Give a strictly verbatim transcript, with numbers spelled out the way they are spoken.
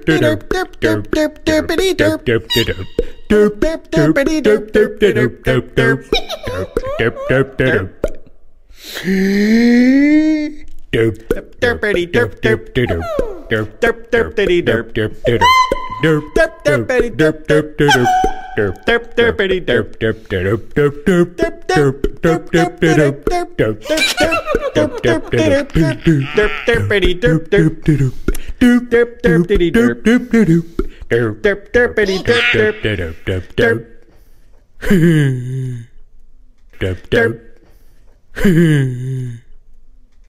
Derpity derp derp derp derp derp derpity derp derp derp derp derp derpity derp derp derp derp derp derpity derp derp derp derp derp derp derp derp derp derp derp derp derp derp derp derpity derp derp derp derp derpity derp derp derp derp derp derpity derp derp derp derp derp derp derp